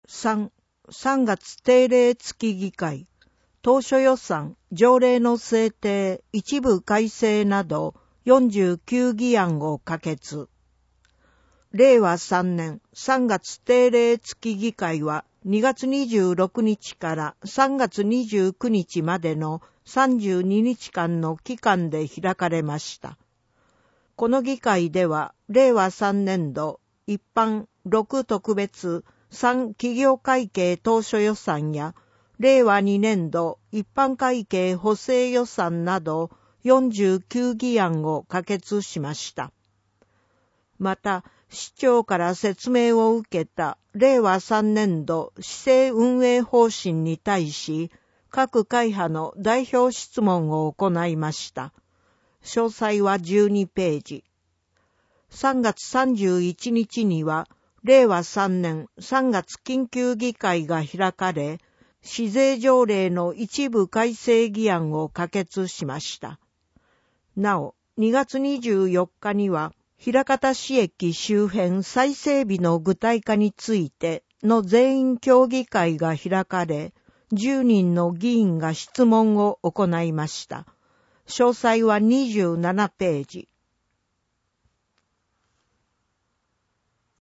3月定例付議会、当初予算、条例の制定、一部改正など49議案を可決。令和3年3月定例付議会は2月26日から3月29日までの32日間の期間で開かれました。この議会では、令和3年度一般6特別3企業会計当初予算や、令和2年度一般会計補正予算など49議案を可決しました。また、市長から説明を受けた令和3年度市政運営方針に対し、各会派の代表質問を行いました。詳細は12ページ。3月31日には、令和3年3月緊急議会が開かれ、市税条例の一部改正議案を可決しました。なお、2月24日には、枚方市駅周辺再整備の具体化についての全員協議会が開かれ、10人の議員が質問を行いました。詳細は27ページ。